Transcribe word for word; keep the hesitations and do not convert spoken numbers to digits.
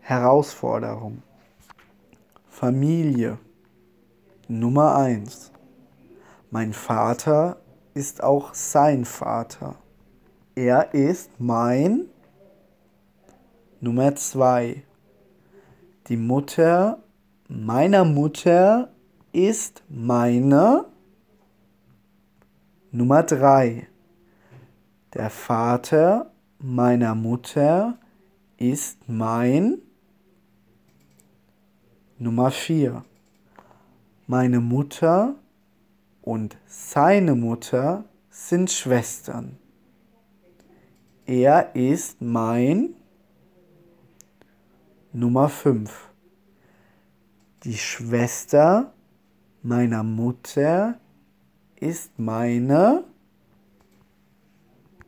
Herausforderung. Familie. Nummer eins. Mein Vater ist auch sein Vater. Er ist mein. Nummer zwei. Die Mutter meiner Mutter ist meine. Nummer drei. Der Vater meiner Mutter ist mein. Nummer vier. Meine Mutter und seine Mutter sind Schwestern. Er ist mein. Nummer fünf. Die Schwester meiner Mutter ist meine.